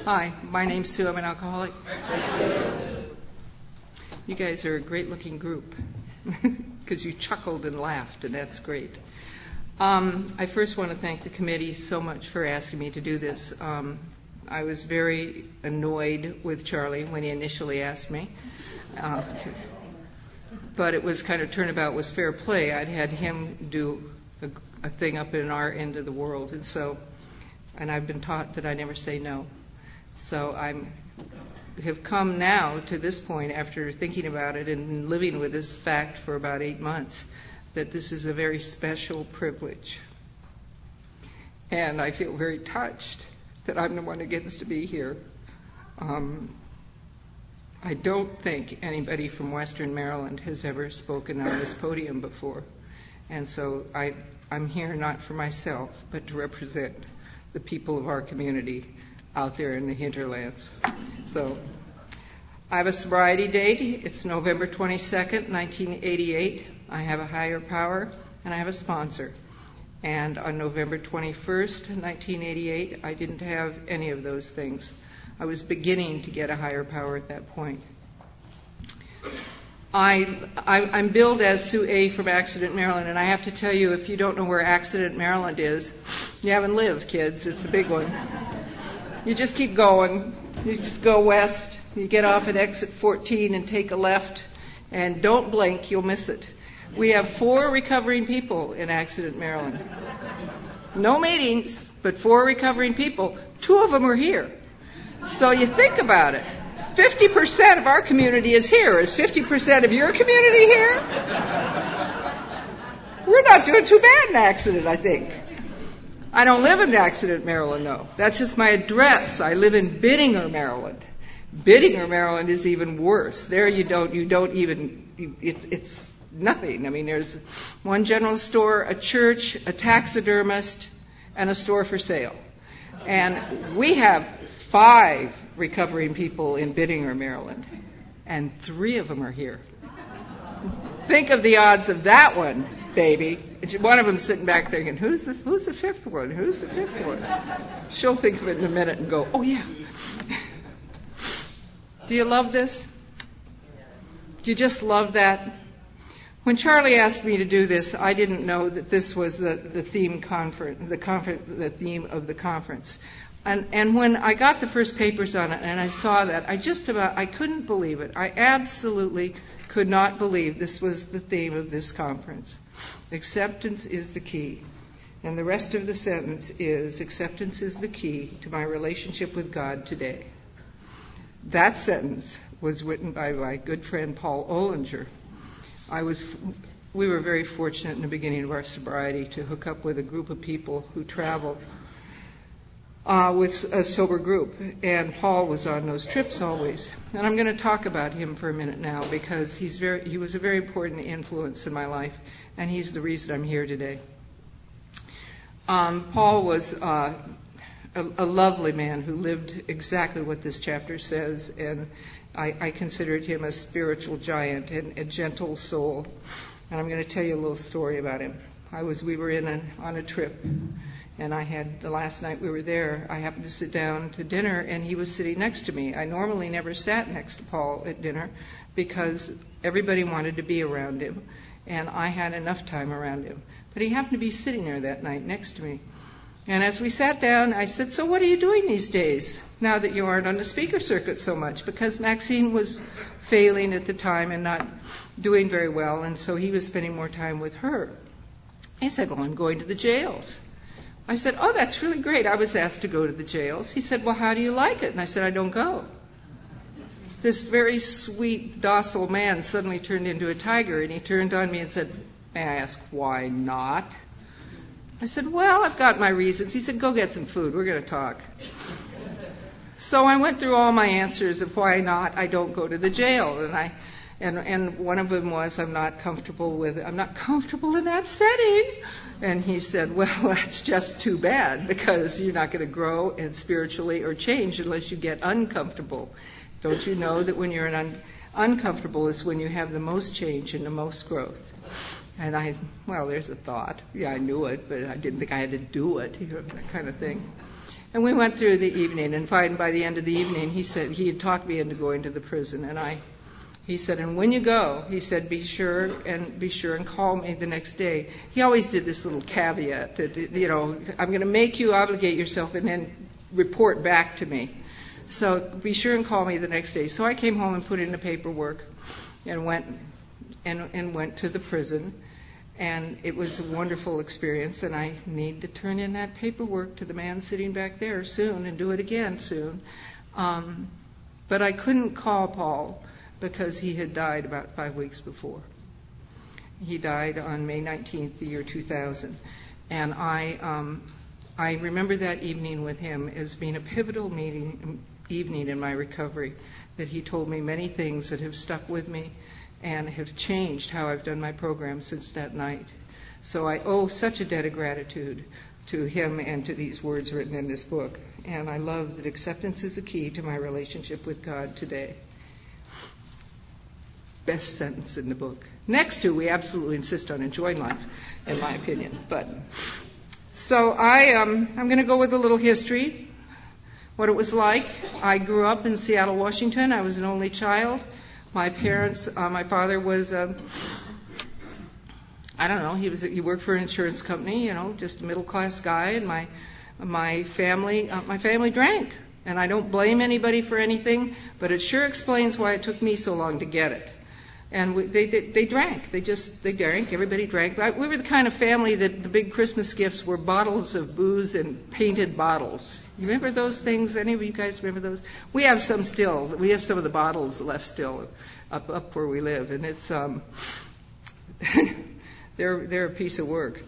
Hi, my name's Sue. I'm an alcoholic. You guys are a great-looking group because you chuckled and laughed, and that's great. I first want to thank the committee so much for asking me to do this. I was very annoyed with Charlie when he initially asked me, but it was kind of turnabout was fair play. I'd had him do a thing up in our end of the world, and I've been taught that I never say no. So I have come now to this point after thinking about it and living with this fact for about 8 months that this is a very special privilege. And I feel very touched that I'm the one who gets to be here. I don't think anybody from Western Maryland has ever spoken on this podium before. And so I'm here not for myself, but to represent the people of our community out there in the hinterlands. So I have a sobriety date. It's November 22nd, 1988. I have a higher power, and I have a sponsor. And on November 21st, 1988, I didn't have any of those things. I was beginning to get a higher power at that point. I'm billed as Sue A. from Accident, Maryland, and I have to tell you, if you don't know where Accident, Maryland is, you haven't lived, kids. It's a big one. You just keep going. You just go west. You get off at exit 14 and take a left, and don't blink, you'll miss it. We have 4 recovering people in Accident, Maryland. No meetings, but 4 recovering people. 2 of them are here. So you think about it. 50% of our community is here. Is 50% of your community here? We're not doing too bad in Accident, I think. I don't live in Accident, Maryland, though. That's just my address. I live in Biddingher, Maryland. Biddingher, Maryland is even worse. There you don't even, it's nothing. I mean, there's one general store, a church, a taxidermist, and a store for sale. And we have 5 recovering people in Biddingher, Maryland, and 3 of them are here. Think of the odds of that one, baby. One of them sitting back thinking, who's the 5th one? Who's the 5th one? She'll think of it in a minute and go, oh, yeah. Do you love this? Do you just love that? When Charlie asked me to do this, I didn't know that this was the theme the theme of the conference. And when I got the first papers on it and I saw that, I couldn't believe it. I absolutely could not believe this was the theme of this conference. Acceptance is the key. And the rest of the sentence is, acceptance is the key to my relationship with God today. That sentence was written by my good friend Paul Ollinger. We were very fortunate in the beginning of our sobriety to hook up with a group of people who travel with a sober group, and Paul was on those trips always. And I'm going to talk about him for a minute now because he was a very important influence in my life, and he's the reason I'm here today. Paul was a lovely man who lived exactly what this chapter says, and I considered him a spiritual giant and a gentle soul. And I'm going to tell you a little story about him. We were on a trip, and the last night we were there, I happened to sit down to dinner, and he was sitting next to me. I normally never sat next to Paul at dinner because everybody wanted to be around him, and I had enough time around him. But he happened to be sitting there that night next to me. And as we sat down, I said, so what are you doing these days, now that you aren't on the speaker circuit so much? Because Maxine was failing at the time and not doing very well, and so he was spending more time with her. He said, well, I'm going to the jails. I said, oh, that's really great. I was asked to go to the jails. He said, well, how do you like it? And I said, I don't go. This very sweet, docile man suddenly turned into a tiger, and he turned on me and said, may I ask why not? I said, well, I've got my reasons. He said, go get some food. We're going to talk. So I went through all my answers of why not I don't go to the jail. And one of them was, I'm not comfortable in that setting. And he said, well, that's just too bad because you're not going to grow and spiritually or change unless you get uncomfortable. Don't you know that when you're uncomfortable is when you have the most change and the most growth? And there's a thought. Yeah, I knew it, but I didn't think I had to do it, that kind of thing. And we went through the evening, and by the end of the evening, he said he had talked me into going to the prison, and he said, and when you go, he said, be sure and call me the next day. He always did this little caveat that, I'm going to make you obligate yourself and then report back to me. So be sure and call me the next day. So I came home and put in the paperwork and went to the prison. And it was a wonderful experience, and I need to turn in that paperwork to the man sitting back there soon and do it again soon. But I couldn't call Paul because he had died about 5 weeks before. He died on May 19th, the year 2000. And I remember that evening with him as being a pivotal evening in my recovery, that he told me many things that have stuck with me and have changed how I've done my program since that night. So I owe such a debt of gratitude to him and to these words written in this book. And I love that acceptance is the key to my relationship with God today. Best sentence in the book. Next to, we absolutely insist on enjoying life, in my opinion. So I'm going to go with a little history, what it was like. I grew up in Seattle, Washington. I was an only child. My parents, my father was, he worked for an insurance company, just a middle-class guy, and my family drank. And I don't blame anybody for anything, but it sure explains why it took me so long to get it. And they drank. They drank. Everybody drank. We were the kind of family that the big Christmas gifts were bottles of booze and painted bottles. You remember those things? Any of you guys remember those? We have some still. We have some of the bottles left still up where we live, and it's they're a piece of work.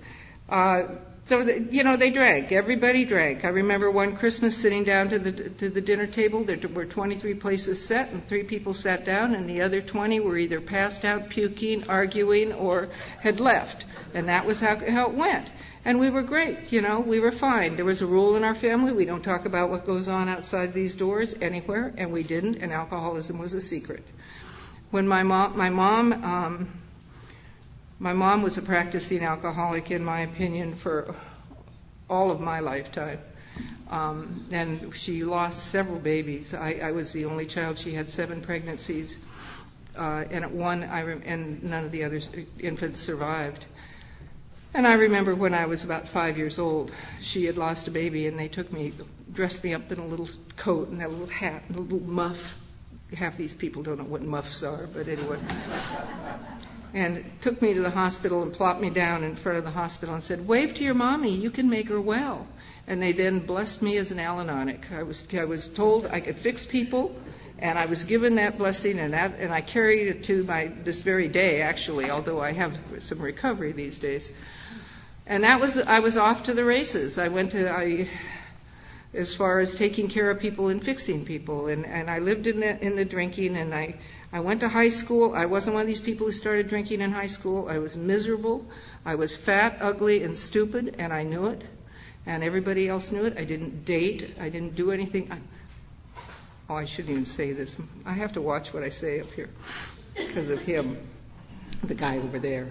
They drank. Everybody drank. I remember one Christmas sitting down to the dinner table. There were 23 places set, and 3 people sat down, and the other 20 were either passed out, puking, arguing, or had left. And that was how it went. And we were great, we were fine. There was a rule in our family: we don't talk about what goes on outside these doors anywhere, and we didn't, and alcoholism was a secret. When my mom was a practicing alcoholic, in my opinion, for all of my lifetime. And she lost several babies. I was the only child. She had 7 pregnancies. And at one, and none of the other infants survived. And I remember when I was about 5 years old, she had lost a baby, and they dressed me up in a little coat and a little hat and a little muff. Half these people don't know what muffs are, but anyway. And took me to the hospital and plopped me down in front of the hospital and said, "Wave to your mommy, you can make her well." And they then blessed me as an Al-Anonic. I was told I could fix people, and I was given that blessing, and I carried it to this very day, actually, although I have some recovery these days. And I was off to the races. As far as taking care of people and fixing people. And I lived in the drinking, and I went to high school. I wasn't one of these people who started drinking in high school. I was miserable. I was fat, ugly, and stupid, and I knew it. And everybody else knew it. I didn't date. I didn't do anything. I shouldn't even say this. I have to watch what I say up here because of him, the guy over there.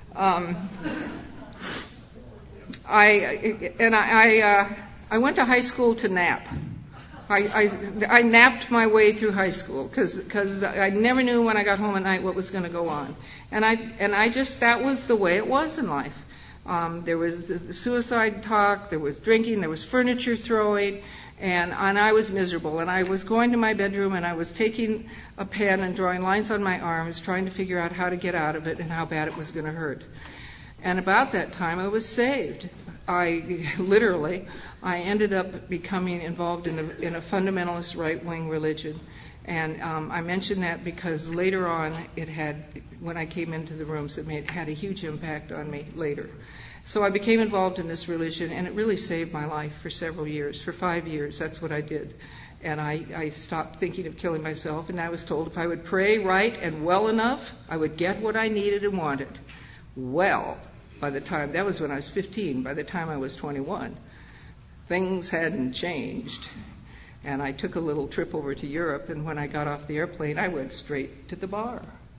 I went to high school to nap. I napped my way through high school because I never knew when I got home at night what was going to go on. And that was the way it was in life. There was suicide talk, there was drinking, there was furniture throwing, and I was miserable. And I was going to my bedroom and I was taking a pen and drawing lines on my arms, trying to figure out how to get out of it and how bad it was going to hurt. And about that time, I was saved. I ended up becoming involved in a fundamentalist right-wing religion. And I mention that because later on, when I came into the rooms, it had a huge impact on me later. So I became involved in this religion, and it really saved my life for several years. For 5 years, that's what I did. And I stopped thinking of killing myself, and I was told if I would pray right and well enough, I would get what I needed and wanted. Well, that was when I was 15, by the time I was 21, things hadn't changed. And I took a little trip over to Europe, and when I got off the airplane, I went straight to the bar.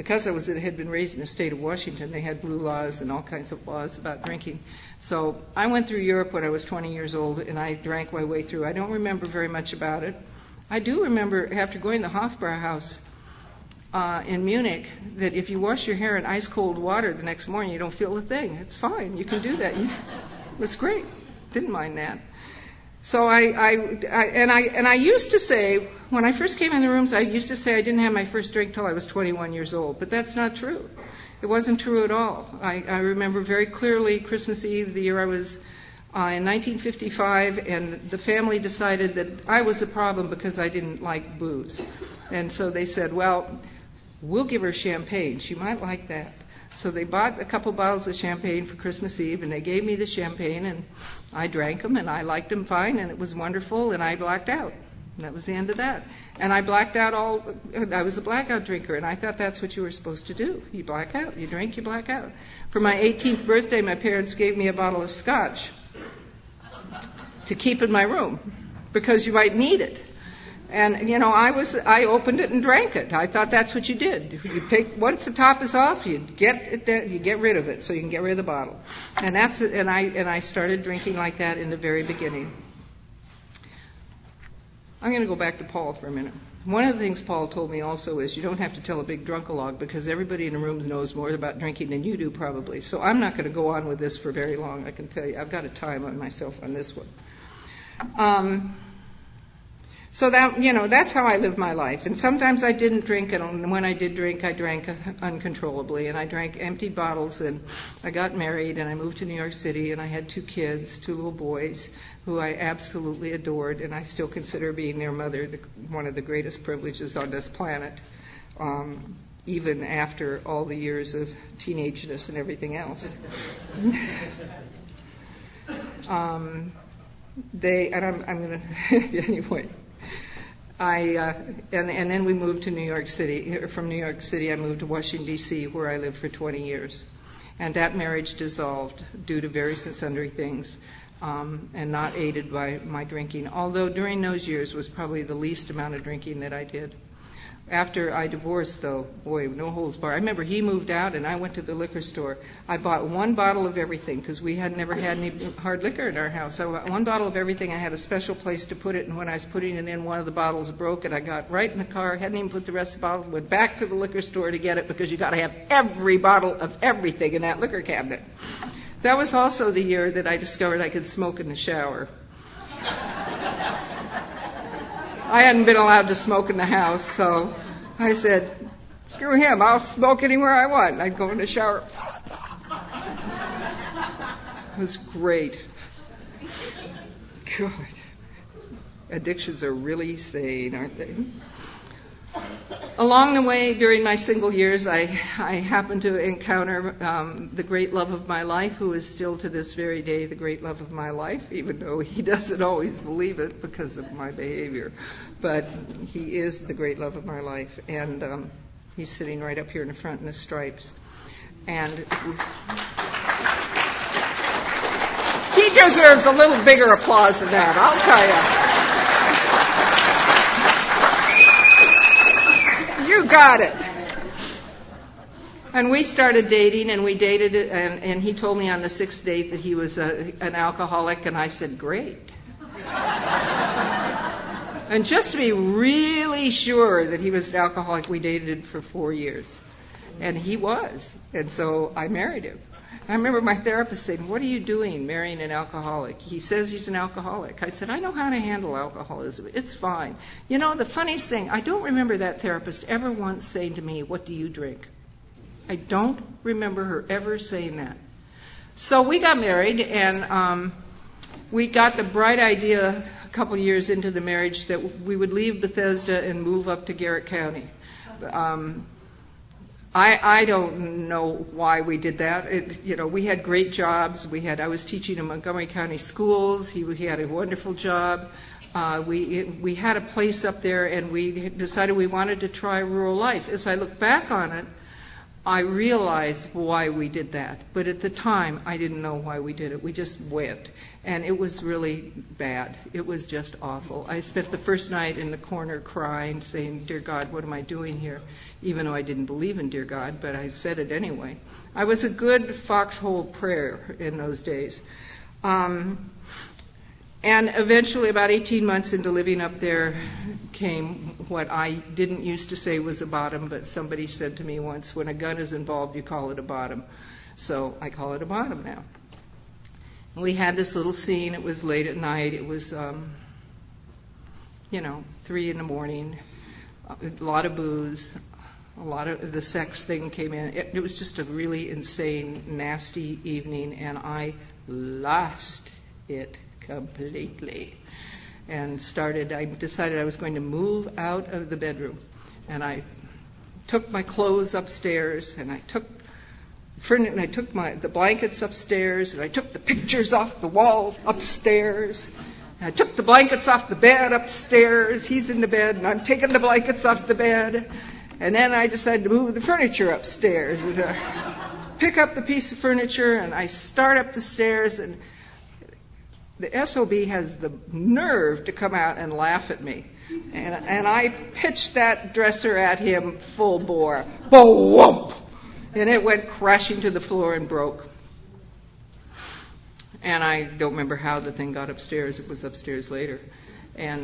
because had been raised in the state of Washington, they had blue laws and all kinds of laws about drinking. So I went through Europe when I was 20 years old, and I drank my way through. I don't remember very much about it. I do remember after going to the Hofbrauhaus in Munich that if you wash your hair in ice cold water the next morning, you don't feel a thing. It's fine. You can do that. It's great. Didn't mind that. So I used to say, when I first came in the rooms, I used to say I didn't have my first drink till I was 21 years old. But that's not true. It wasn't true at all. I remember very clearly Christmas Eve, the year I was in 1955, and the family decided that I was a problem because I didn't like booze. And so they said, well, we'll give her champagne. She might like that. So they bought a couple bottles of champagne for Christmas Eve, and they gave me the champagne, and I drank them, and I liked them fine, and it was wonderful, and I blacked out. And that was the end of that. And I blacked out I was a blackout drinker, and I thought that's what you were supposed to do. You black out. You drink, you black out. For my 18th birthday, my parents gave me a bottle of scotch to keep in my room, because you might need it. And, I opened it and drank it. I thought that's what you did. Once the top is off, you get rid of it so you can get rid of the bottle. And that's it. And I started drinking like that in the very beginning. I'm going to go back to Paul for a minute. One of the things Paul told me also is you don't have to tell a big drunkalog, because everybody in the room knows more about drinking than you do probably. So I'm not going to go on with this for very long, I can tell you. I've got a time on myself on this one. So that's how I lived my life. And sometimes I didn't drink, and when I did drink, I drank uncontrollably. And I drank empty bottles, and I got married, and I moved to New York City, and I had 2 kids, 2 little boys, who I absolutely adored, and I still consider being their mother one of the greatest privileges on this planet, even after all the years of teenageness and everything else. I'm going to, anyway. And then we moved to New York City. From New York City, I moved to Washington, D.C., where I lived for 20 years. And that marriage dissolved due to various and sundry things, and not aided by my drinking, although during those years was probably the least amount of drinking that I did. After I divorced, though, boy, no holds barred. I remember he moved out, and I went to the liquor store. I bought 1 bottle of everything, because we had never had any hard liquor in our house. So I bought 1 bottle of everything. I had a special place to put it, and when I was putting it in, one of the bottles broke, and I got right in the car, hadn't even put the rest of the bottle, went back to the liquor store to get it, because you got to have every bottle of everything in that liquor cabinet. That was also the year that I discovered I could smoke in the shower. I hadn't been allowed to smoke in the house, so I said, screw him, I'll smoke anywhere I want. I'd go in the shower. It was great. God. Addictions are really sane, aren't they? Along the way, during my single years, I happened to encounter the great love of my life, who is still to this very day the great love of my life, even though he doesn't always believe it because of my behavior. But he is the great love of my life, and he's sitting right up here in the front in the stripes. And he deserves a little bigger applause than that, I'll tell you. You got it. And we started dating, and we dated, and he told me on the 6th date that he was an alcoholic, and I said, great. And just to be really sure that he was an alcoholic, we dated for 4 years. And he was. And so I married him. I remember my therapist saying, what are you doing marrying an alcoholic? He says he's an alcoholic. I said, I know how to handle alcoholism. It's fine. You know, the funniest thing, I don't remember that therapist ever once saying to me, what do you drink? I don't remember her ever saying that. So we got married, and we got the bright idea a couple years into the marriage that we would leave Bethesda and move up to Garrett County. I don't know why we did that. We had great jobs. I was teaching in Montgomery County schools. He had a wonderful job. We had a place up there, and we decided we wanted to try rural life. As I look back on it, I realize why we did that, but at the time I didn't know why we did it. We just went, and it was really bad. It was just awful. I spent the first night in the corner crying, saying, "Dear God, what am I doing here?" Even though I didn't believe in dear God, but I said it anyway. I was a good foxhole prayer in those days. And eventually, about 18 months into living up there, came what I didn't used to say was a bottom, but somebody said to me once, when a gun is involved, you call it a bottom. So I call it a bottom now. We had this little scene. It was late at night. It was, 3 in the morning, a lot of booze, a lot of the sex thing came in. It was just a really insane, nasty evening, and I lost it completely and I decided I was going to move out of the bedroom, and I took my clothes upstairs, and I took the blankets upstairs, and I took the pictures off the wall upstairs, and I took the blankets off the bed upstairs. He's in the bed, and I'm taking the blankets off the bed, and then I decided to move the furniture upstairs, and pick up the piece of furniture, and I start up the stairs, and the SOB has the nerve to come out and laugh at me. And I pitched that dresser at him full bore. Boom! And it went crashing to the floor and broke. And I don't remember how the thing got upstairs. It was upstairs later. And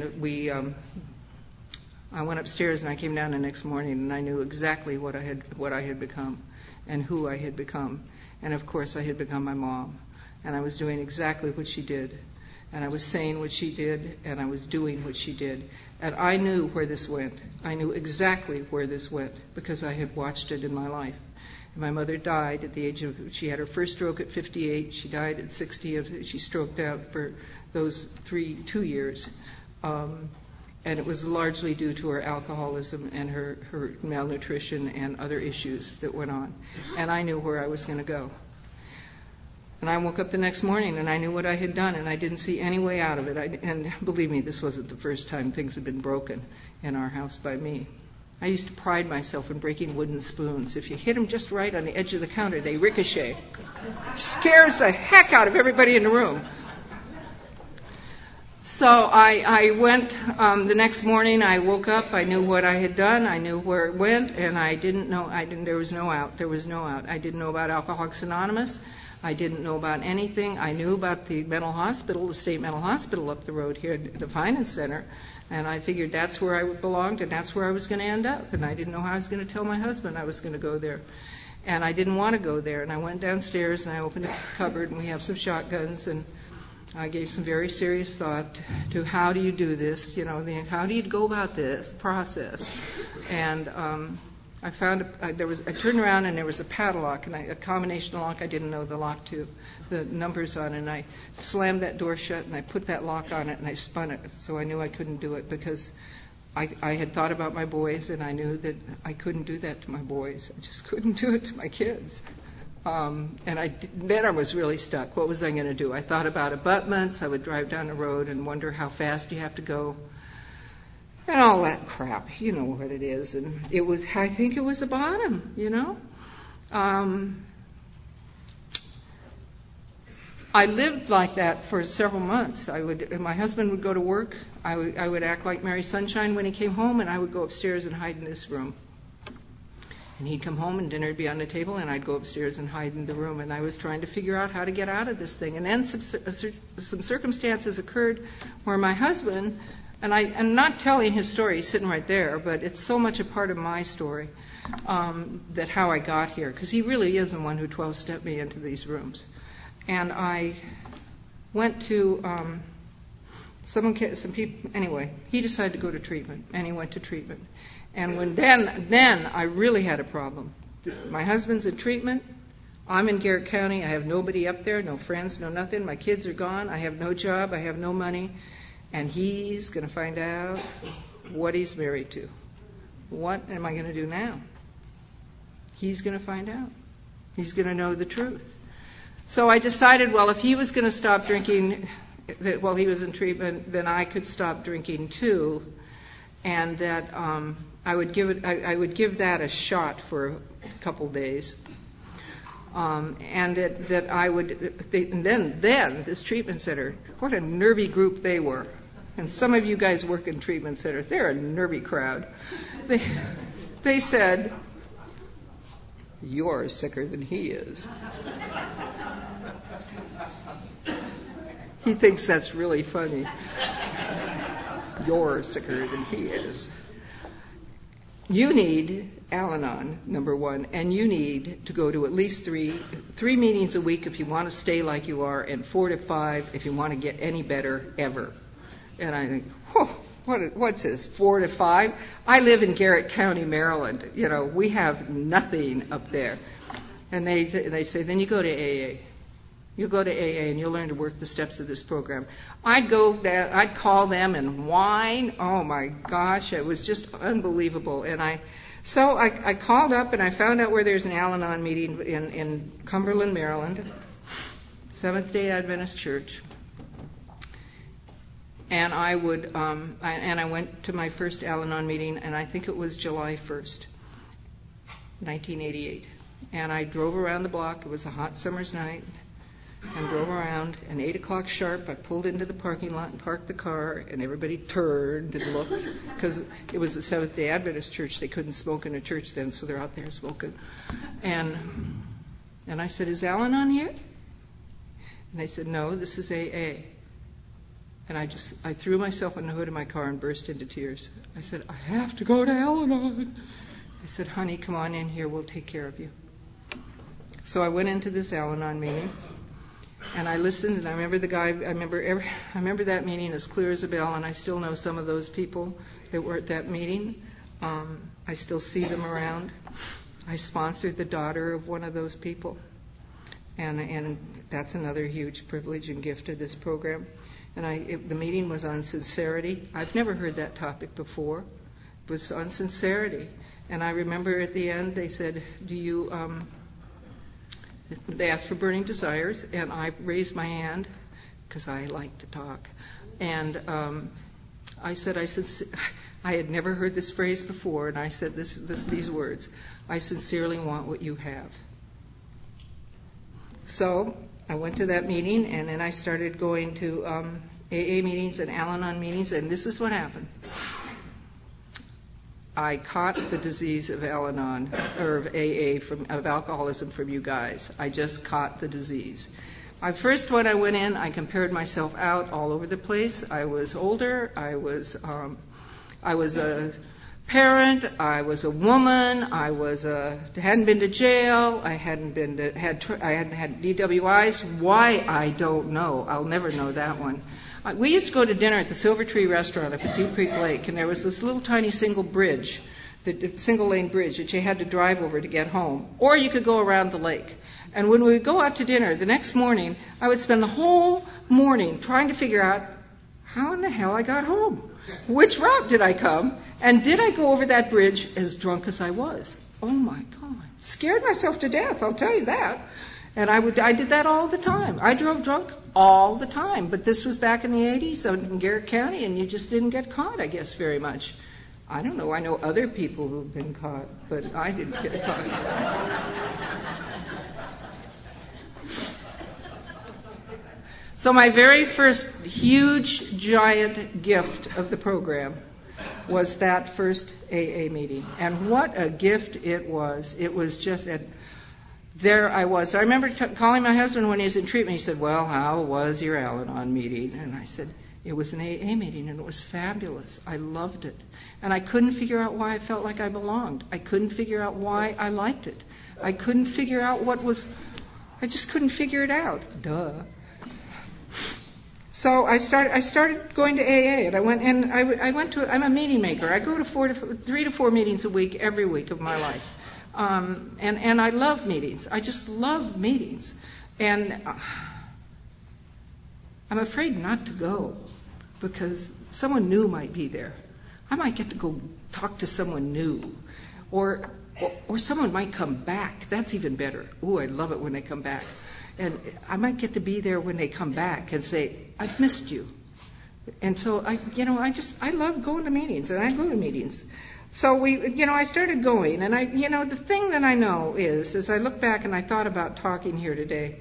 I went upstairs, and I came down the next morning, and I knew exactly what I had become and who I had become. And of course I had become my mom. And I was doing exactly what she did. And I was saying what she did, and I was doing what she did. And I knew where this went. I knew exactly where this went because I had watched it in my life. And my mother died at the age of, she had her first stroke at 58. She died at 60. She stroked out for those 2 years. And it was largely due to her alcoholism and her malnutrition and other issues that went on. And I knew where I was going to go. And I woke up the next morning, and I knew what I had done, and I didn't see any way out of it. And believe me, this wasn't the first time things had been broken in our house by me. I used to pride myself in breaking wooden spoons. If you hit them just right on the edge of the counter, they ricochet. Scares the heck out of everybody in the room. So I went the next morning. I woke up. I knew what I had done. I knew where it went, and there was no out. There was no out. I didn't know about Alcoholics Anonymous. I didn't know about anything. I knew about the mental hospital, the state mental hospital up the road here, the Finance Center, and I figured that's where I belonged and that's where I was going to end up. And I didn't know how I was going to tell my husband I was going to go there. And I didn't want to go there. And I went downstairs and I opened a cupboard, and we have some shotguns, and I gave some very serious thought to how do you do this, how do you go about this process. And I found I turned around, and there was a padlock, and a combination lock I didn't know the lock to, the numbers on, and I slammed that door shut, and I put that lock on it, and I spun it. So I knew I couldn't do it because I had thought about my boys, and I knew that I couldn't do that to my boys. I just couldn't do it to my kids. Then I was really stuck. What was I going to do? I thought about abutments. I would drive down the road and wonder how fast you have to go. And all that crap, you know what it is. And I think it was a bottom, I lived like that for several months. My husband would go to work. I would act like Mary Sunshine when he came home, and I would go upstairs and hide in this room. And he'd come home, and dinner would be on the table, and I'd go upstairs and hide in the room. And I was trying to figure out how to get out of this thing. And then some circumstances occurred where my husband, and I'm not telling his story, he's sitting right there, but it's so much a part of my story that how I got here, because he really is the one who 12-stepped me into these rooms. And I went to some people. Anyway, he decided to go to treatment, and he went to treatment. And then I really had a problem. My husband's in treatment. I'm in Garrett County. I have nobody up there, no friends, no nothing. My kids are gone. I have no job. I have no money. And he's going to find out what he's married to. What am I going to do now? He's going to find out. He's going to know the truth. So I decided, well, if he was going to stop drinking while he was in treatment, then I could stop drinking too. and that I would give that a shot for a couple days. And that I would, and then this treatment center, what a nervy group they were. And some of you guys work in treatment centers. They're a nervy crowd. They said, "You're sicker than he is." He thinks that's really funny. You're sicker than he is. You need Al-Anon, number one, and you need to go to at least three meetings a week if you want to stay like you are, and 4 to 5 if you want to get any better ever. And I think, what's this, 4 to 5? I live in Garrett County, Maryland. We have nothing up there. And they say, then you go to AA. You go to AA and you'll learn to work the steps of this program. I'd go there, I'd call them and whine. Oh my gosh, it was just unbelievable. And I called up and I found out where there's an Al-Anon meeting in Cumberland, Maryland, Seventh-day Adventist Church. And I went to my first Al-Anon meeting, and I think it was July 1st, 1988. And I drove around the block. It was a hot summer's night. And drove around, and 8 o'clock sharp, I pulled into the parking lot and parked the car, and everybody turned and looked, because it was a Seventh-day Adventist church. They couldn't smoke in a church then, so they're out there smoking. And I said, "Is Al-Anon here?" And they said, "No, this is AA." And I threw myself on the hood of my car and burst into tears. I said, "I have to go to Al-Anon." I said, "Honey, come on in here, we'll take care of you." So I went into this Al-Anon meeting. And I listened, and I remember I remember that meeting as clear as a bell, and I still know some of those people that were at that meeting. I still see them around. I sponsored the daughter of one of those people, and that's another huge privilege and gift of this program. And the meeting was on sincerity. I've never heard that topic before. It was on sincerity. And I remember at the end they said, they asked for burning desires, and I raised my hand because I like to talk. And I said, I had never heard this phrase before, and I said these words: "I sincerely want what you have." So I went to that meeting, and then I started going to AA meetings and Al-Anon meetings, and this is what happened. I caught the disease of Al-Anon, or of AA, of alcoholism from you guys. I just caught the disease. When I went in, I compared myself out all over the place. I was older. I was a parent. I was a woman. Hadn't been to jail. I hadn't had DWIs. Why? I don't know. I'll never know that one. We used to go to dinner at the Silver Tree Restaurant up at Deep Creek Lake, and there was this little tiny single lane bridge that you had to drive over to get home, or you could go around the lake. And when we would go out to dinner the next morning, I would spend the whole morning trying to figure out how in the hell I got home. Which route did I come? And did I go over that bridge as drunk as I was? Oh my God. Scared myself to death, I'll tell you that. And I did that all the time. I drove drunk all the time. But this was back in the 80s in Garrett County, and you just didn't get caught, I guess, very much. I don't know. I know other people who've been caught, but I didn't get caught. So my very first huge, giant gift of the program was that first AA meeting. And what a gift it was. It was just there I was. So I remember calling my husband when he was in treatment. He said, "Well, how was your Al-Anon meeting?" And I said, "It was an AA meeting, and it was fabulous. I loved it." And I couldn't figure out why I felt like I belonged. I couldn't figure out why I liked it. I couldn't figure out I just couldn't figure it out. Duh. So I started going to AA, and I'm a meeting maker. I go to 3 to 4 meetings a week every week of my life. And I love meetings. I just love meetings. And I'm afraid not to go because someone new might be there. I might get to go talk to someone new. Or someone might come back. That's even better. Ooh, I love it when they come back. And I might get to be there when they come back and say, "I've missed you." And so I love going to meetings, and I go to meetings. So I started going, and the thing that I know is, as I look back and I thought about talking here today,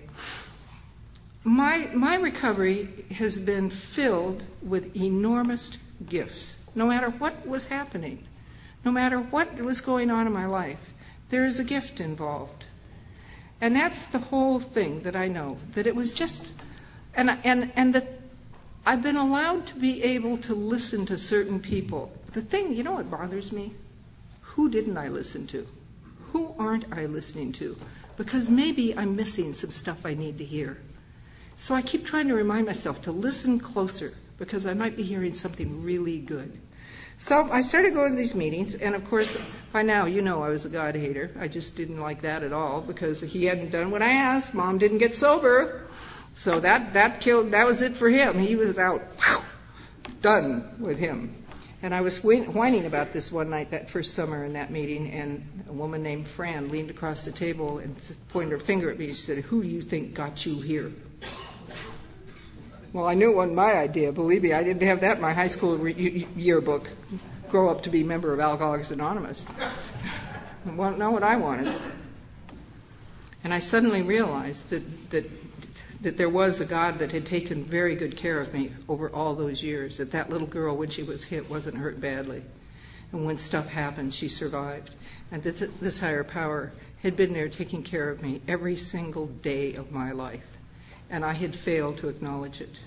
my recovery has been filled with enormous gifts. No matter what was happening, no matter what was going on in my life, there is a gift involved. And that's the whole thing that I know, that it was just, and that I've been allowed to be able to listen to certain people. The thing, what bothers me? Who didn't I listen to? Who aren't I listening to? Because maybe I'm missing some stuff I need to hear. So I keep trying to remind myself to listen closer, because I might be hearing something really good. So I started going to these meetings, and of course, by now, I was a God hater. I just didn't like that at all, because he hadn't done what I asked. Mom didn't get sober. So that was it for him. He was out, done with him. And I was whining about this one night, that first summer in that meeting, and a woman named Fran leaned across the table and pointed her finger at me. She said, "Who do you think got you here?" Well, I knew it wasn't my idea. Believe me, I didn't have that in my high school yearbook. Grow up to be a member of Alcoholics Anonymous. I won't know what I wanted. And I suddenly realized that there was a God that had taken very good care of me over all those years. That little girl, when she was hit, wasn't hurt badly. And when stuff happened, she survived. And this higher power had been there taking care of me every single day of my life. And I had failed to acknowledge it.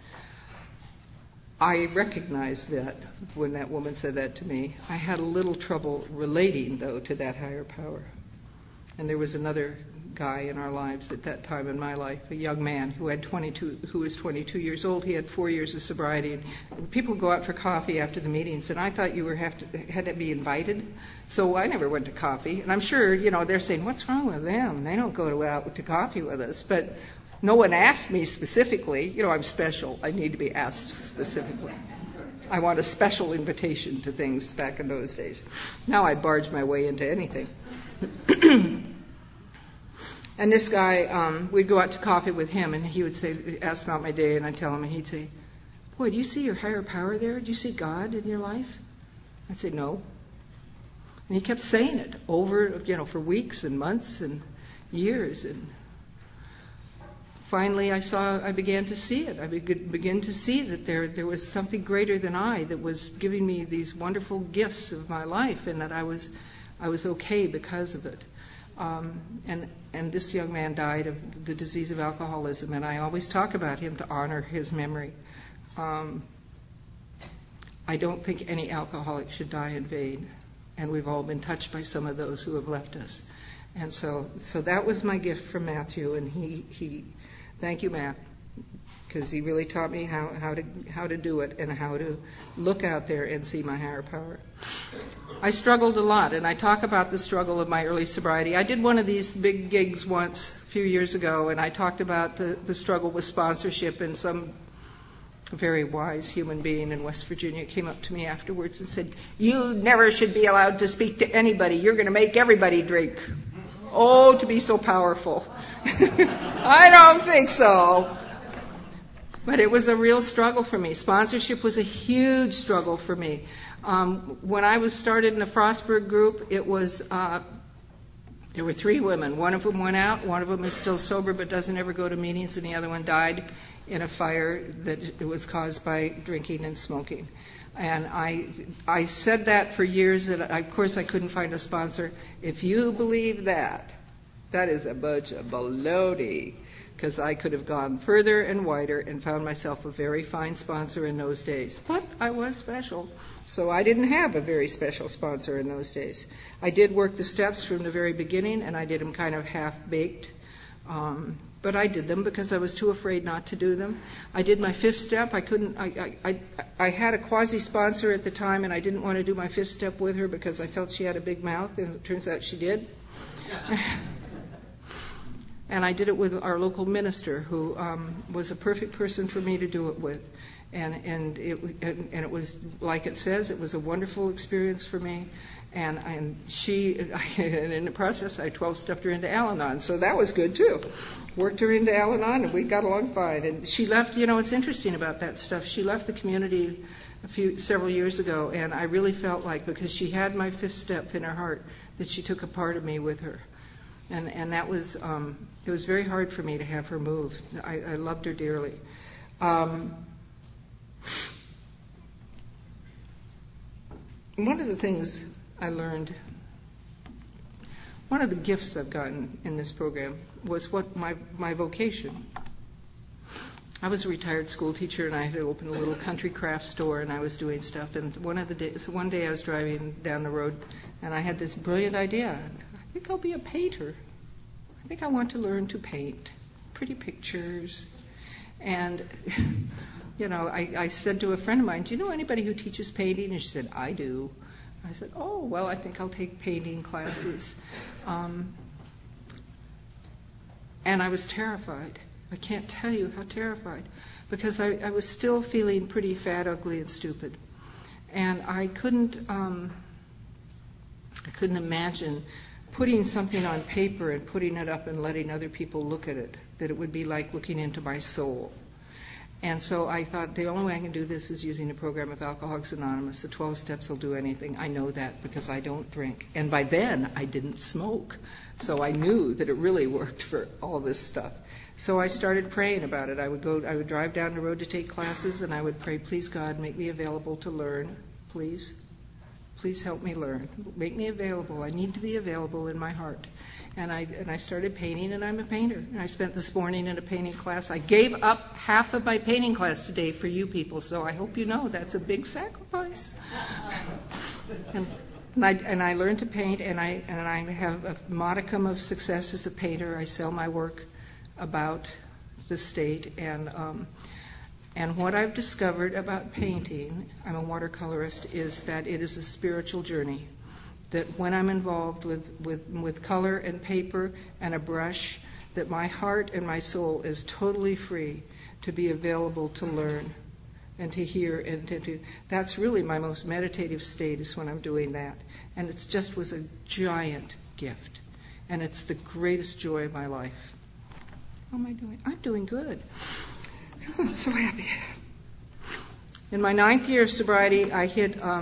I recognized that when that woman said that to me. I had a little trouble relating, though, to that higher power. And there was another guy in our lives at that time in my life, a young man who was 22 years old. He had 4 years of sobriety. And people go out for coffee after the meetings, and I thought you had to be invited. So I never went to coffee. And I'm sure, they're saying, "What's wrong with them? They don't go out to coffee with us." But no one asked me specifically. I'm special. I need to be asked specifically. I want a special invitation to things back in those days. Now I barge my way into anything. And this guy, we'd go out to coffee with him, and he would ask about my day, and I'd tell him, and he'd say, "Boy, do you see your higher power there? Do you see God in your life?" I'd say, "No." And he kept saying it over, for weeks and months and years. And finally, I began to see it. I began to see that there was something greater than I that was giving me these wonderful gifts of my life, and that I was okay because of it. And this young man died of the disease of alcoholism, and I always talk about him to honor his memory. I don't think any alcoholic should die in vain, and we've all been touched by some of those who have left us. And so that was my gift from Matthew, and he thank you, Matt, because he really taught me how to do it and how to look out there and see my higher power. I struggled a lot, and I talk about the struggle of my early sobriety. I did one of these big gigs once a few years ago, and I talked about the struggle with sponsorship, and some very wise human being in West Virginia came up to me afterwards and said, "You never should be allowed to speak to anybody. You're going to make everybody drink." Oh, to be so powerful. I don't think so. But it was a real struggle for me. Sponsorship was a huge struggle for me. When I was started in the Frostburg group, it was there were 3 women. One of them went out. One of them is still sober but doesn't ever go to meetings, and the other one died in a fire that was caused by drinking and smoking. And I said that for years, that of course I couldn't find a sponsor. If you believe that is a bunch of baloney, because I could have gone further and wider and found myself a very fine sponsor in those days. But I was special, so I didn't have a very special sponsor in those days. I did work the steps from the very beginning, and I did them kind of half-baked. But I did them because I was too afraid not to do them. I did my 5th step. I had a quasi-sponsor at the time, and I didn't want to do my 5th step with her because I felt she had a big mouth, and it turns out she did. And I did it with our local minister, who was a perfect person for me to do it with. And it was, like it says, it was a wonderful experience for me. And in the process, I 12-stepped her into Al-Anon, so that was good too. Worked her into Al-Anon, and we got along fine. And she left. What's interesting about that stuff? She left the community several years ago, and I really felt like, because she had my fifth step in her heart, that she took a part of me with her. And that was it was very hard for me to have her move. I loved her dearly. One of the things I learned, one of the gifts I've gotten in this program was what my vocation. I was a retired school teacher, and I had opened a little country craft store, and I was doing stuff. And one day I was driving down the road, and I had this brilliant idea. I think I'll be a painter. I think I want to learn to paint pretty pictures. And I said to a friend of mine, "Do you know anybody who teaches painting?" And she said, "I do." I said, "Oh, well, I think I'll take painting classes." And I was terrified. I can't tell you how terrified, because I was still feeling pretty fat, ugly, and stupid. And I couldn't imagine putting something on paper and putting it up and letting other people look at it, that it would be like looking into my soul. And so I thought the only way I can do this is using a program of Alcoholics Anonymous. The 12 steps will do anything. I know that because I don't drink. And by then, I didn't smoke. So I knew that it really worked for all this stuff. So I started praying about it. I would drive down the road to take classes, and I would pray, "Please, God, make me available to learn. Please. Please help me learn. Make me available. I need to be available in my heart." And I started painting, and I'm a painter. And I spent this morning in a painting class. I gave up half of my painting class today for you people, so I hope you know that's a big sacrifice. And I learned to paint, and I have a modicum of success as a painter. I sell my work about the state, and what I've discovered about painting, I'm a watercolorist, is that it is a spiritual journey. That when I'm involved with color and paper and a brush, that my heart and my soul is totally free to be available to learn and to hear, and to that's really my most meditative state, is when I'm doing that. And it just was a giant gift, and it's the greatest joy of my life. How am I doing? I'm doing good. Oh, I'm so happy. In my 9th year of sobriety, I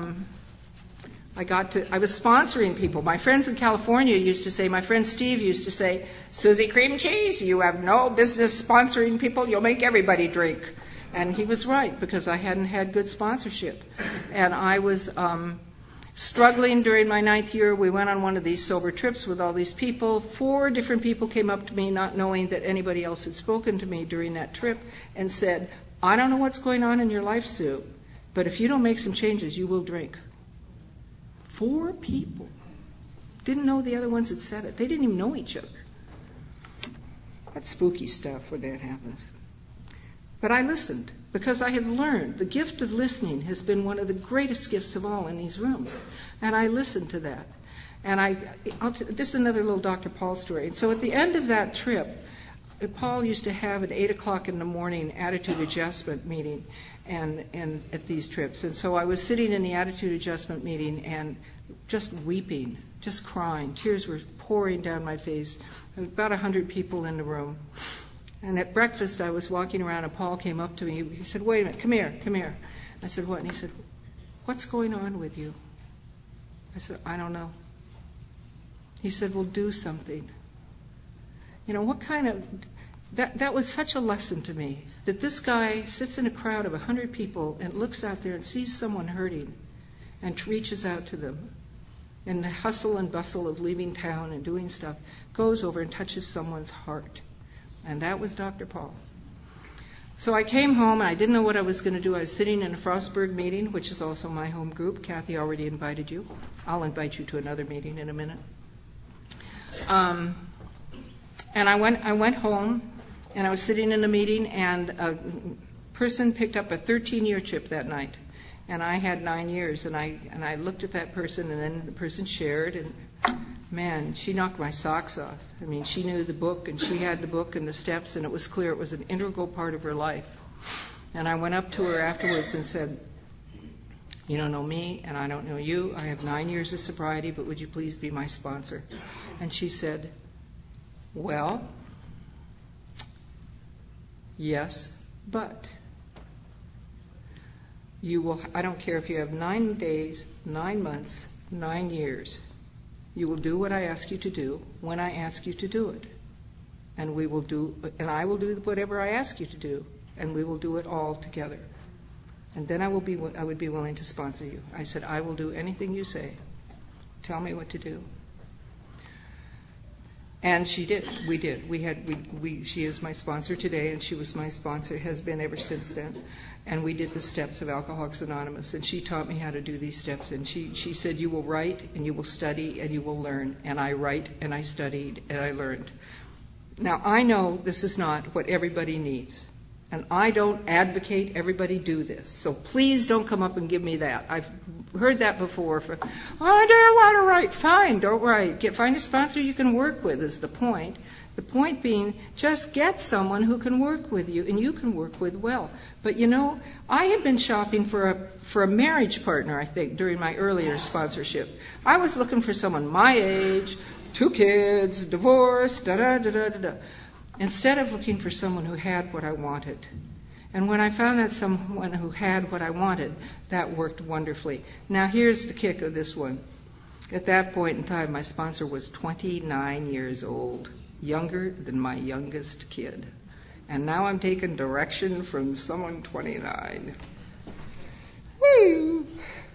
was sponsoring people. My friends in California used to say, my friend Steve used to say, "Susie Cream Cheese, you have no business sponsoring people. You'll make everybody drink." And he was right, because I hadn't had good sponsorship. And I was struggling during my 9th year. We went on one of these sober trips with all these people. 4 different people came up to me, not knowing that anybody else had spoken to me during that trip, and said, "I don't know what's going on in your life, Sue, but if you don't make some changes, you will drink." 4 people. Didn't know the other ones had said it. They didn't even know each other. That's spooky stuff when that happens. But I listened, because I had learned the gift of listening has been one of the greatest gifts of all in these rooms. And I listened to that. And this is another little Dr. Paul story. And so at the end of that trip, Paul used to have an 8 o'clock in the morning attitude adjustment meeting and at these trips. And so I was sitting in the attitude adjustment meeting and just weeping, just crying. Tears were pouring down my face. There were about 100 people in the room. And at breakfast, I was walking around, and Paul came up to me. He said, "Wait a minute, come here. I said, "What?" And he said, "What's going on with you?" I said, "I don't know." He said, "Well, do something." What kind of... That was such a lesson to me, that this guy sits in a crowd of 100 people and looks out there and sees someone hurting and reaches out to them. In the hustle and bustle of leaving town and doing stuff, goes over and touches someone's heart. And that was Dr. Paul. So I came home, and I didn't know what I was going to do. I was sitting in a Frostburg meeting, which is also my home group. Kathy already invited you. I'll invite you to another meeting in a minute. And I went home, and I was sitting in a meeting, and a person picked up a 13-year chip that night. And I had 9 years, and I looked at that person, and then the person shared, and man, she knocked my socks off. I mean, she knew the book, and she had the book and the steps, and it was clear it was an integral part of her life. And I went up to her afterwards and said, you don't know me and I don't know you. I have 9 years of sobriety, but would you please be my sponsor? And she said, well, yes, but you will, I don't care if you have 9 days, 9 months, 9 years. You will do what I ask you to do when I ask you to do it. And I will do whatever I ask you to do, and we will do it all together. And then I would be willing to sponsor you. I said, I will do anything you say. Tell me what to do. And she did. We did. She is my sponsor today, and she was my sponsor, has been ever since then. And we did the steps of Alcoholics Anonymous, and she taught me how to do these steps. And she said, you will write, and you will study, and you will learn. And I write, and I studied, and I learned. Now, I know this is not what everybody needs. And I don't advocate everybody do this. So please don't come up and give me that. I've heard that before. I don't want to write. Fine, don't write. Find a sponsor you can work with is the point. The point being, just get someone who can work with you and you can work with well. But I had been shopping for a marriage partner, I think, during my earlier sponsorship. I was looking for someone my age, 2 kids, divorced, da-da-da-da-da-da. Instead of looking for someone who had what I wanted. And when I found that someone who had what I wanted, that worked wonderfully. Now here's the kick of this one. At that point in time, my sponsor was 29 years old, younger than my youngest kid. And now I'm taking direction from someone 29. Woo!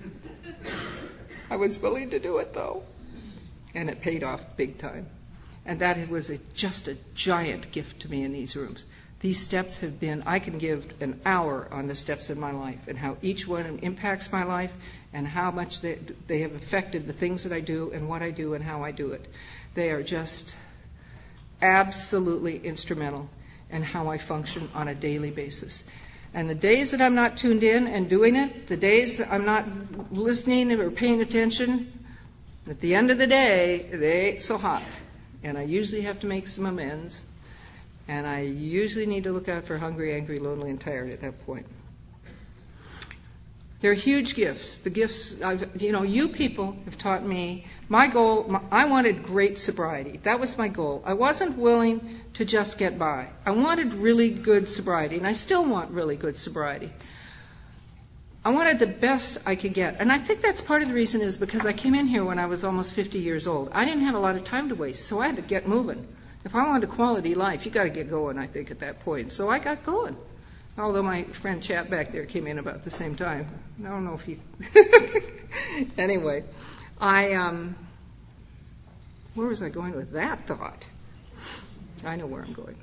I was willing to do it, though. And it paid off big time. And that was just a giant gift to me in these rooms. These steps have been, I can give an hour on the steps in my life and how each one impacts my life and how much they have affected the things that I do and what I do and how I do it. They are just absolutely instrumental in how I function on a daily basis. And the days that I'm not tuned in and doing it, the days that I'm not listening or paying attention, at the end of the day, they ain't so hot. And I usually have to make some amends. And I usually need to look out for hungry, angry, lonely, and tired at that point. They're huge gifts. The gifts, you people have taught me. My goal, I wanted great sobriety. That was my goal. I wasn't willing to just get by. I wanted really good sobriety, and I still want really good sobriety. I wanted the best I could get. And I think that's part of the reason is because I came in here when I was almost 50 years old. I didn't have a lot of time to waste, so I had to get moving. If I wanted a quality life, you got to get going, I think, at that point. So I got going. Although my friend Chap back there came in about the same time. I don't know if he... Anyway, where was I going with that thought? I know where I'm going.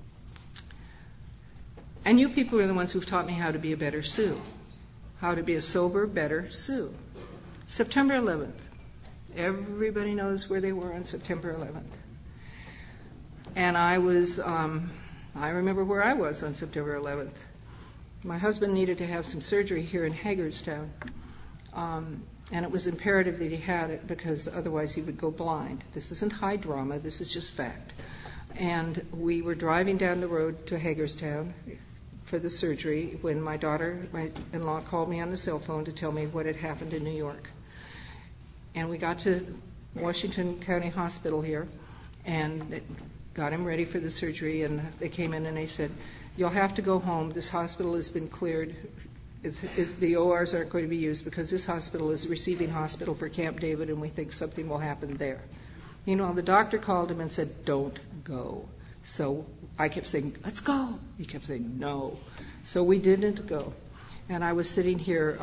And you people are the ones who've taught me how to be a better Sue. How to be a sober, better Sue. September 11th. Everybody knows where they were on September 11th. And I remember where I was on September 11th. My husband needed to have some surgery here in Hagerstown. And it was imperative that he had it because otherwise he would go blind. This isn't high drama, this is just fact. And we were driving down the road to Hagerstown for the surgery when my in-law, called me on the cell phone to tell me what had happened in New York. And we got to Washington County Hospital here and got him ready for the surgery, and they came in and they said, you'll have to go home. This hospital has been cleared. The ORs aren't going to be used because this hospital is a receiving hospital for Camp David, and we think something will happen there. The doctor called him and said, don't go. So I kept saying, let's go. He kept saying, no. So we didn't go. And I was sitting here,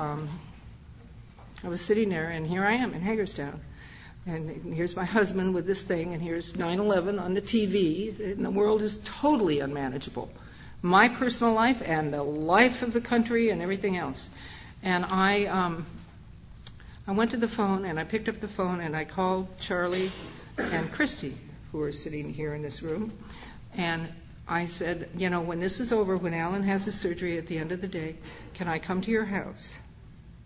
and here I am in Hagerstown. And here's my husband with this thing, and here's 9/11 on the TV, and the world is totally unmanageable. My personal life and the life of the country and everything else. And I went to the phone, and I picked up the phone, and I called Charlie and Christy, who are sitting here in this room. And I said, when this is over, when Alan has his surgery at the end of the day, can I come to your house?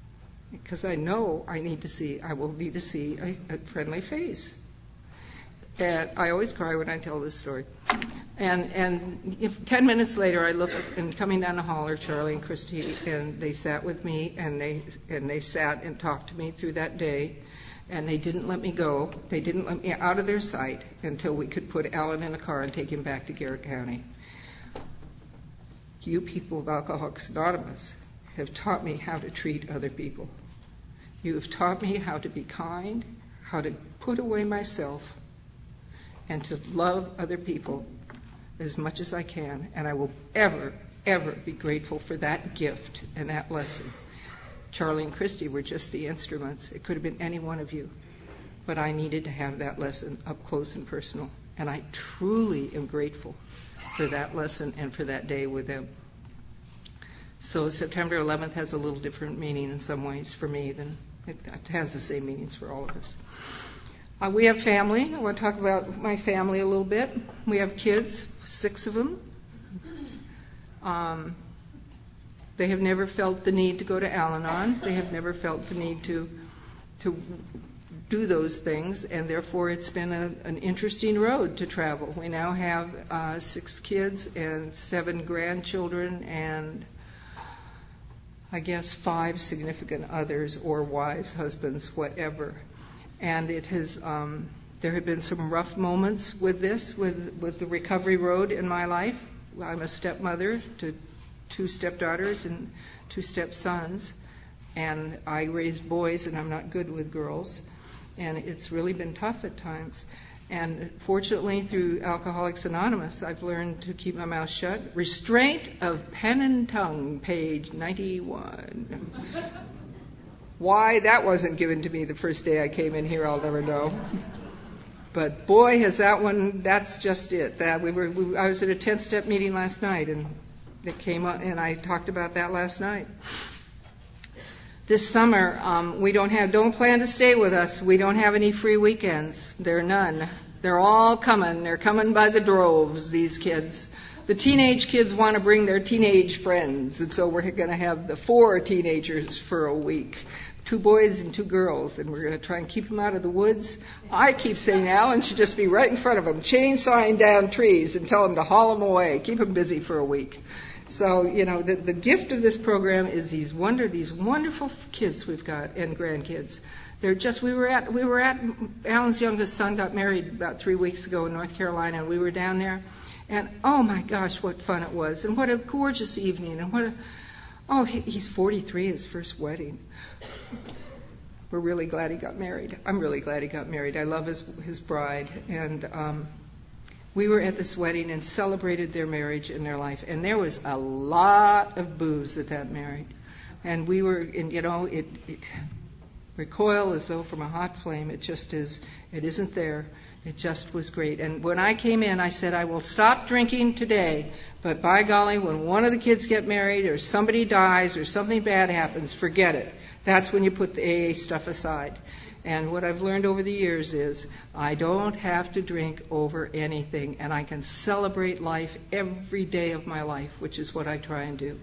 Because I know I will need to see a friendly face. And I always cry when I tell this story. And if 10 minutes later, I look, and coming down the hall are Charlie and Christy, and they sat with me, and they sat and talked to me through that day, and they didn't let me go. They didn't let me out of their sight until we could put Alan in a car and take him back to Garrett County. You people of Alcoholics Anonymous have taught me how to treat other people. You have taught me how to be kind, how to put away myself, and to love other people as much as I can, and I will ever, ever be grateful for that gift and that lesson. Charlie and Christy were just the instruments. It could have been any one of you, but I needed to have that lesson up close and personal, and I truly am grateful for that lesson and for that day with them. So September 11th has a little different meaning in some ways for me than it has the same meanings for all of us. We have family. I want to talk about my family a little bit. We have kids, 6 of them. They have never felt the need to go to Al-Anon. They have never felt the need to do those things, and therefore it's been an interesting road to travel. We now have 6 kids and 7 grandchildren and I guess 5 significant others or wives, husbands, whatever. And it has, there have been some rough moments with this, with the recovery road in my life. I'm a stepmother to 2 stepdaughters and 2 stepsons, and I raised boys, and I'm not good with girls, and it's really been tough at times. And fortunately, through Alcoholics Anonymous, I've learned to keep my mouth shut. Restraint of pen and tongue, page 91. Why that wasn't given to me the first day I came in here, I'll never know. But boy, has that one, that's just it. That I was at a 10-step meeting last night, and it came up, and I talked about that last night. This summer, we don't plan to stay with us. We don't have any free weekends. There are none. They're all coming. They're coming by the droves, these kids. The teenage kids want to bring their teenage friends, and so we're going to have the 4 teenagers for a week. 2 boys and 2 girls, and we're going to try and keep them out of the woods. I keep saying Alan should just be right in front of them, chainsawing down trees and tell them to haul them away, keep them busy for a week. So, the gift of this program is these wonderful kids we've got and grandkids. They're just, we were at, Alan's youngest son got married about 3 weeks ago in North Carolina, and we were down there, and oh my gosh, what fun it was, and what a gorgeous evening, and he's 43, his first wedding. We're really glad he got married. I'm really glad he got married. I love his bride. And we were at this wedding and celebrated their marriage and their life. And there was a lot of booze at that marriage. And we were, it recoil as though from a hot flame. It just is, it isn't there. It just was great. And when I came in, I said, I will stop drinking today, but by golly, when one of the kids get married or somebody dies or something bad happens, forget it. That's when you put the AA stuff aside. And what I've learned over the years is I don't have to drink over anything, and I can celebrate life every day of my life, which is what I try and do.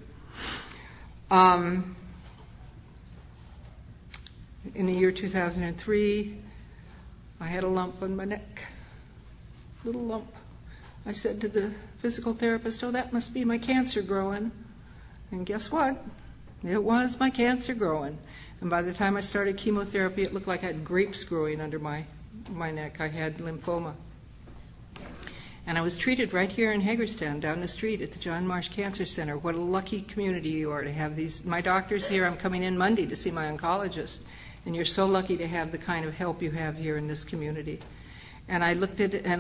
In the year 2003, I had a lump on my neck, little lump. I said to the physical therapist, that must be my cancer growing. And guess what? It was my cancer growing. And by the time I started chemotherapy, it looked like I had grapes growing under my neck. I had lymphoma. And I was treated right here in Hagerstown, down the street at the John Marsh Cancer Center. What a lucky community you are to have these. My doctor's here. I'm coming in Monday to see my oncologist. And you're so lucky to have the kind of help you have here in this community. And I looked at it, and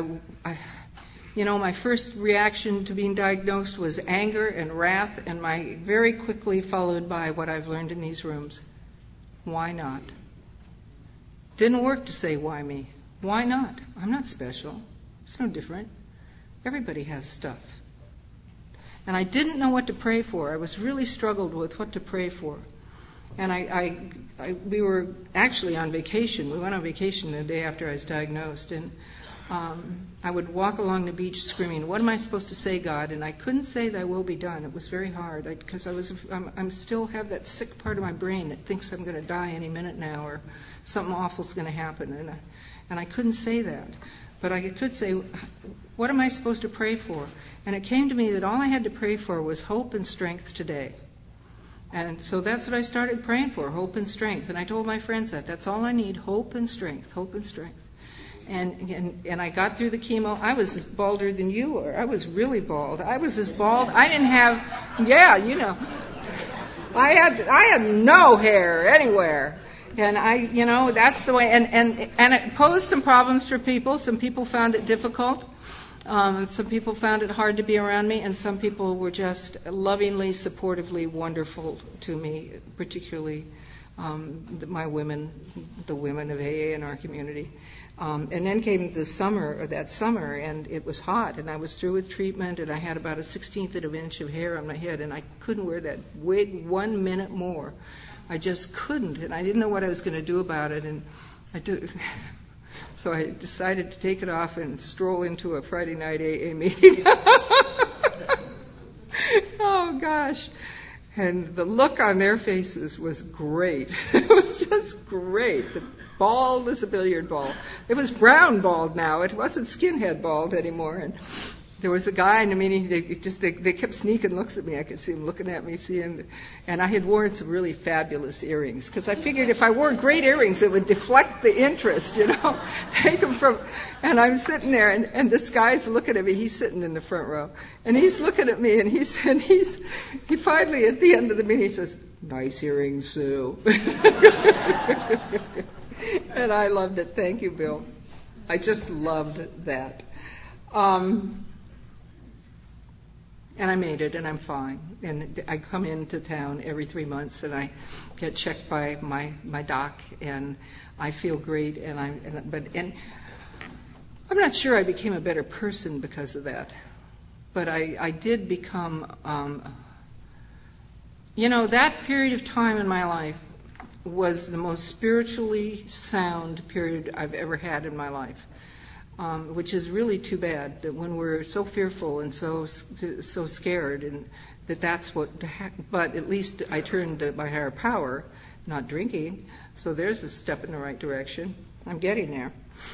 my first reaction to being diagnosed was anger and wrath, and very quickly followed by what I've learned in these rooms. Why not? Didn't work to say, why me? Why not? I'm not special. It's no different. Everybody has stuff. And I didn't know what to pray for. I was really struggled with what to pray for. And we were actually on vacation. We went on vacation the day after I was diagnosed, and I would walk along the beach screaming, what am I supposed to say, God? And I couldn't say thy will be done. It was very hard because I'm still have that sick part of my brain that thinks I'm going to die any minute now or something awful's going to happen. And I couldn't say that. But I could say, what am I supposed to pray for? And it came to me that all I had to pray for was hope and strength today. And so that's what I started praying for, hope and strength. And I told my friends that's all I need, hope and strength, hope and strength. And I got through the chemo. I was balder than you were. I was really bald. I was as bald. I didn't have, I had no hair anywhere. And that's the way. And it posed some problems for people. Some people found it difficult. Some people found it hard to be around me, and some people were just lovingly, supportively wonderful to me, particularly the women of AA in our community. And then came that summer, and it was hot, and I was through with treatment, and I had about a 1/16 of an inch of hair on my head, and I couldn't wear that wig 1 minute more. I just couldn't, and I didn't know what I was going to do about it, and so I decided to take it off and stroll into a Friday night AA meeting. Oh, gosh. And the look on their faces was great. It was just great. The bald as a billiard ball. It was brown bald now. It wasn't skinhead bald anymore. And there was a guy in the meeting, they kept sneaking looks at me. I could see him looking at me, and I had worn some really fabulous earrings, because I figured if I wore great earrings, it would deflect the interest, take them from, and I'm sitting there, and this guy's looking at me. He's sitting in the front row, and he's looking at me, and he finally, at the end of the meeting, he says, "Nice earrings, Sue." And I loved it. Thank you, Bill. I just loved that. And I made it, and I'm fine. And I come into town every 3 months, and I get checked by my doc, and I feel great. And I'm not sure I became a better person because of that, but I did become. That period of time in my life was the most spiritually sound period I've ever had in my life. Which is really too bad, that when we're so fearful and so scared, and that's what happened. But at least I turned to my higher power, not drinking. So there's a step in the right direction. I'm getting there.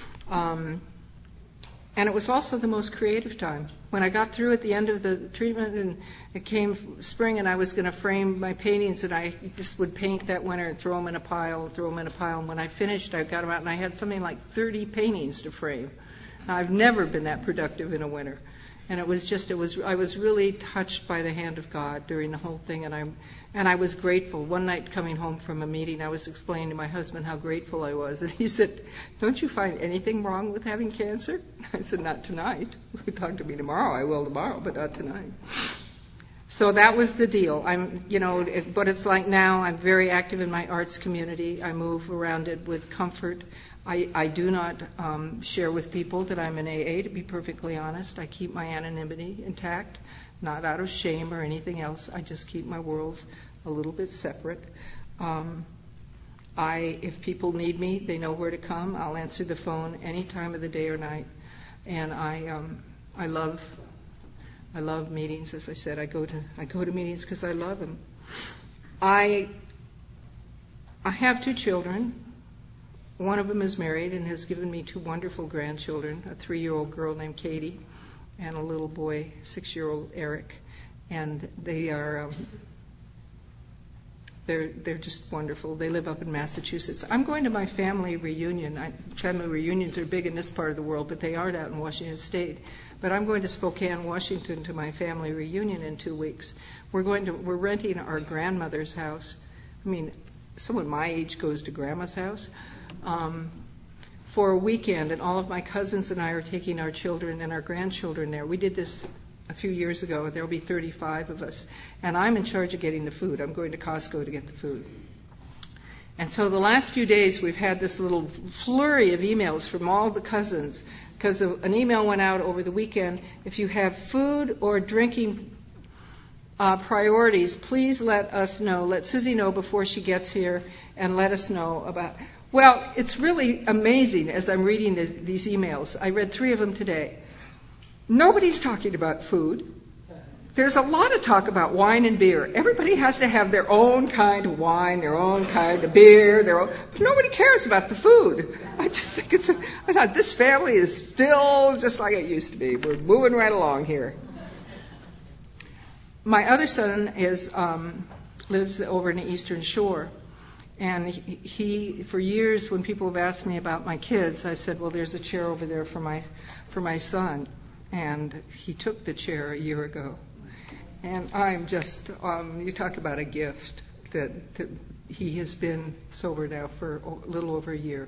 And it was also the most creative time. When I got through at the end of the treatment, and it came spring, and I was going to frame my paintings, and I just would paint that winter and throw them in a pile. And when I finished, I got them out, and I had something like 30 paintings to frame. Now, I've never been that productive in a winter. And I was really touched by the hand of God during the whole thing, and I was grateful. One night coming home from a meeting, I was explaining to my husband how grateful I was, and he said, "Don't you find anything wrong with having cancer?" I said, "Not tonight. If you talk to me tomorrow, I will tomorrow, but not tonight." So that was the deal. But it's like now I'm very active in my arts community. I move around it with comfort. I do not share with people that I'm in AA, to be perfectly honest. I keep my anonymity intact, not out of shame or anything else. I just keep my worlds a little bit separate. If people need me, they know where to come. I'll answer the phone any time of the day or night. And I love meetings. As I said, I go to meetings because I love them. I have 2 children. One of them is married and has given me 2 wonderful grandchildren, a 3-year-old girl named Katie and a little boy, 6-year-old Eric. And they're just wonderful. They live up in Massachusetts. I'm going to my family reunion. Family reunions are big in this part of the world, but they aren't out in Washington State. But I'm going to Spokane, Washington, to my family reunion in 2 weeks. We're renting our grandmother's house. I mean, someone my age goes to grandma's house. For a weekend, and all of my cousins and I are taking our children and our grandchildren there. We did this a few years ago. There will be 35 of us, and I'm in charge of getting the food. I'm going to Costco to get the food. And so the last few days we've had this little flurry of emails from all the cousins, because an email went out over the weekend. If you have food or drinking priorities, please let us know. Let Susie know before she gets here, and let us know about. Well, it's really amazing as I'm reading these emails. I read 3 of them today. Nobody's talking about food. there's a lot of talk about wine and beer. Everybody has to have their own kind of wine, their own kind of beer, but nobody cares about the food. I just think I thought this family is still just like it used to be. We're moving right along here. My other son lives over in the Eastern Shore. And he, for years, when people have asked me about my kids, I've said, well, there's a chair over there for my son. And he took the chair a year ago. And I'm just, you talk about a gift that he has been sober now for a little over a year.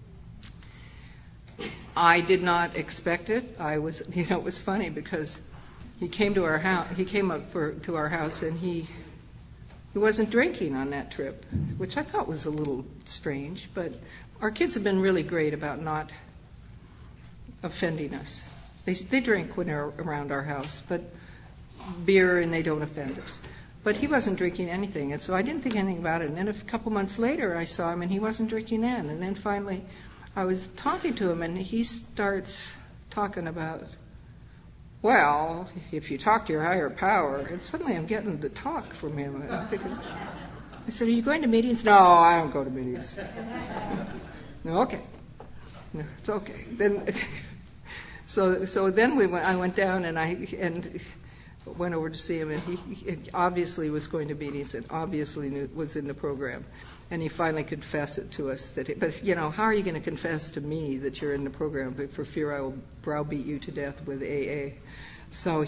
I did not expect it. It was funny because he came to our house. He came up to our house, and he wasn't drinking on that trip, which I thought was a little strange. But our kids have been really great about not offending us. They drink when they're around our house, but beer, and they don't offend us. But he wasn't drinking anything, and so I didn't think anything about it. And then a couple months later, I saw him, and he wasn't drinking then. And then finally, I was talking to him, and he starts talking about, well, if you talk to your higher power, and suddenly I'm getting the talk from him. I said, are you going to meetings? No, I don't go to meetings. No, okay. No, it's okay. Then, so then I went down and went over to see him, and he obviously was going to meetings and obviously was in the program. And he finally confessed it to us. But how are you going to confess to me that you're in the program? But for fear I will browbeat you to death with AA. So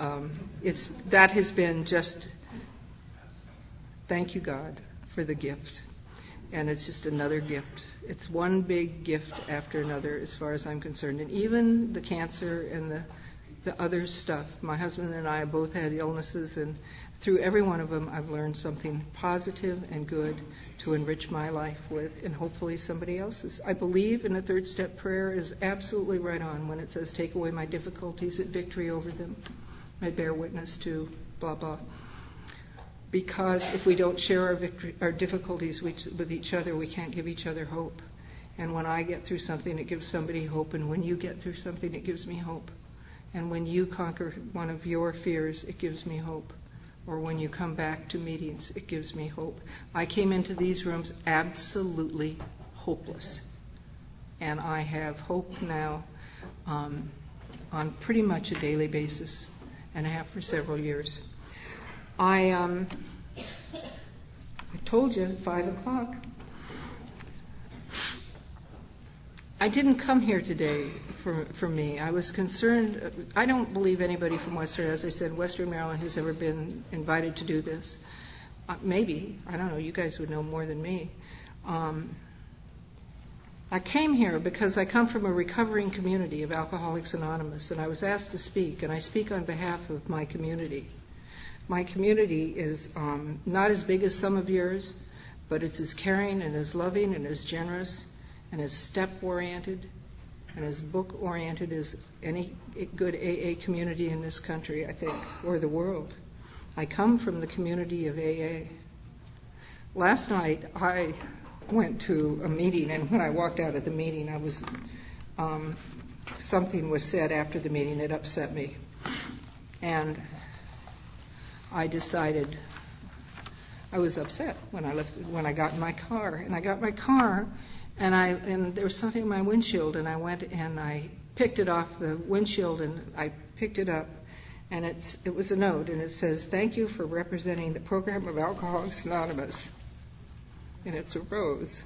that has been just, thank you, God, for the gift. And it's just another gift. It's one big gift after another as far as I'm concerned. And even the cancer and the other stuff. My husband and I both had illnesses, and through every one of them I've learned something positive and good to enrich my life with, and hopefully somebody else's. I believe in the third step prayer is absolutely right on when it says, take away my difficulties at victory over them. I bear witness to blah, blah. Because if we don't share our difficulties with each other, we can't give each other hope. And when I get through something, it gives somebody hope. And when you get through something, it gives me hope. And when you conquer one of your fears, it gives me hope. Or when you come back to meetings, it gives me hope. I came into these rooms absolutely hopeless. And I have hope now on pretty much a daily basis, and I have for several years. I told you, 5 o'clock. I didn't come here today for me. I was concerned. I don't believe anybody from as I said, Western Maryland has ever been invited to do this. Maybe. I don't know. You guys would know more than me. I came here because I come from a recovering community of Alcoholics Anonymous, and I was asked to speak, and I speak on behalf of my community. My community is not as big as some of yours, but it's as caring and as loving and as generous and as step-oriented and as book-oriented as any good AA community in this country, I think, or the world. I come from the community of AA. Last night, I went to a meeting, and when I walked out of the meeting, something was said after the meeting that upset me. And I decided I was upset when I got in my car. And I got in my car, and there was something in my windshield, and I went and I picked it off the windshield, and I picked it up, and it was a note, and it says, "Thank you for representing the program of Alcoholics Anonymous." And it's a rose.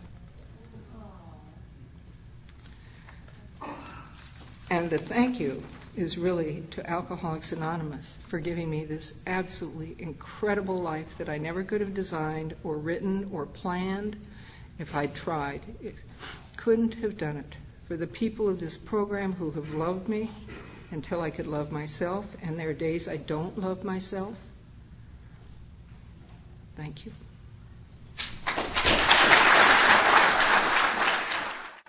And the thank you is really to Alcoholics Anonymous for giving me this absolutely incredible life that I never could have designed or written or planned if I'd tried. Couldn't have done it. For the people of this program who have loved me until I could love myself, and there are days I don't love myself, thank you.